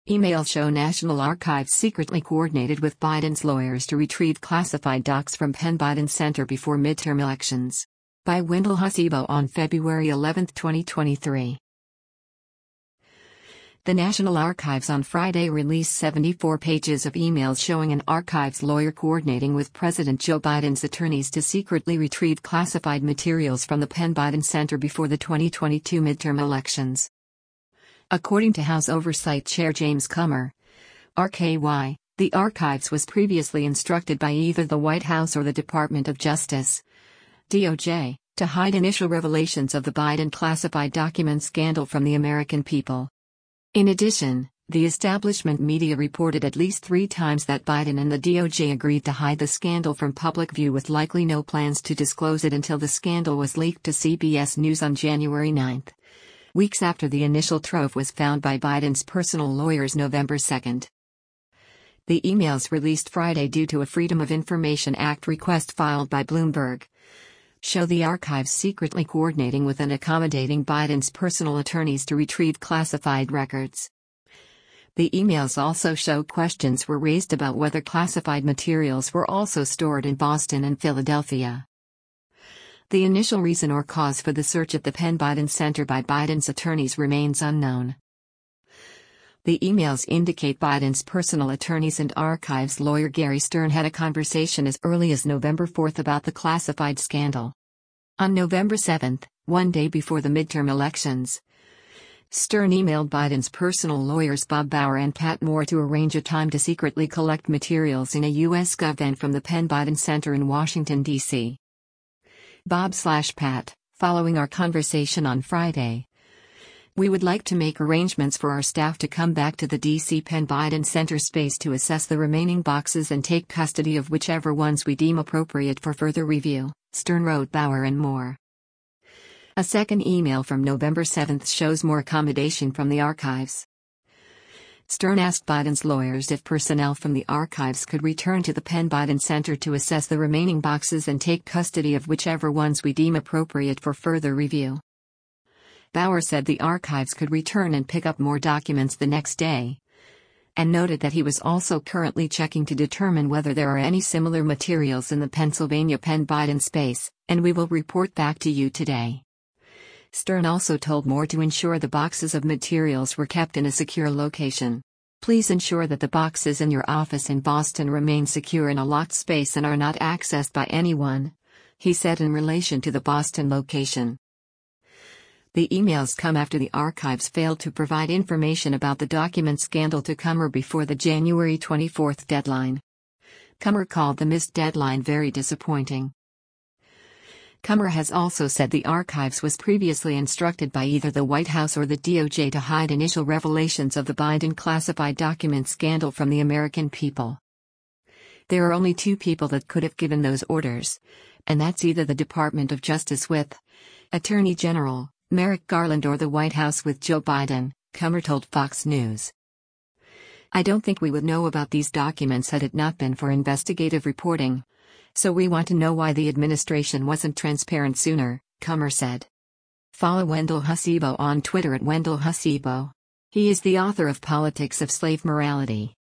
Emails show National Archives secretly coordinated with Biden's lawyers to retrieve classified docs from Penn Biden Center before midterm elections. By Wendell Hasibo on February 11, 2023. The National Archives on Friday released 74 pages of emails showing an archives lawyer coordinating with President Joe Biden's attorneys to secretly retrieve classified materials from the Penn Biden Center before the 2022 midterm elections. According to House Oversight Chair James Comer, RKY, the archives was previously instructed by either the White House or the Department of Justice, DOJ, to hide initial revelations of the Biden classified document scandal from the American people. In addition, the establishment media reported at least 3 times that Biden and the DOJ agreed to hide the scandal from public view with likely no plans to disclose it until the scandal was leaked to CBS News on January 9, weeks after the initial trove was found by Biden's personal lawyers November 2. The emails released Friday due to a Freedom of Information Act request filed by Bloomberg show the archives secretly coordinating with and accommodating Biden's personal attorneys to retrieve classified records. The emails also show questions were raised about whether classified materials were also stored in Boston and Philadelphia. The initial reason or cause for the search at the Penn Biden Center by Biden's attorneys remains unknown. The emails indicate Biden's personal attorneys and archives lawyer Gary Stern had a conversation as early as November 4 about the classified scandal. On November 7, one day before the midterm elections, Stern emailed Biden's personal lawyers Bob Bauer and Pat Moore to arrange a time to secretly collect materials in a U.S. Gov van from the Penn Biden Center in Washington, D.C. Bob/Pat, following our conversation on Friday, we would like to make arrangements for our staff to come back to the D.C. Penn Biden Center space to assess the remaining boxes and take custody of whichever ones we deem appropriate for further review, Stern wrote Bauer and Moore. A second email from November 7 shows more accommodation from the archives. Stern asked Biden's lawyers if personnel from the archives could return to the Penn Biden Center to assess the remaining boxes and take custody of whichever ones we deem appropriate for further review. Bauer said the archives could return and pick up more documents the next day, and noted that he was also currently checking to determine whether there are any similar materials in the Pennsylvania Penn Biden space, and we will report back to you today. Stern also told Moore to ensure the boxes of materials were kept in a secure location. Please ensure that the boxes in your office in Boston remain secure in a locked space and are not accessed by anyone, he said in relation to the Boston location. The emails come after the archives failed to provide information about the document scandal to Comer before the January 24 deadline. Comer called the missed deadline very disappointing. Comer has also said the archives was previously instructed by either the White House or the DOJ to hide initial revelations of the Biden classified document scandal from the American people. There are only 2 people that could have given those orders, and that's either the Department of Justice with Attorney General Merrick Garland or the White House with Joe Biden, Comer told Fox News. I don't think we would know about these documents had it not been for investigative reporting, so we want to know why the administration wasn't transparent sooner, Comer said. Follow Wendell Hasibo on Twitter at Wendell Hasibo. He is the author of Politics of Slave Morality.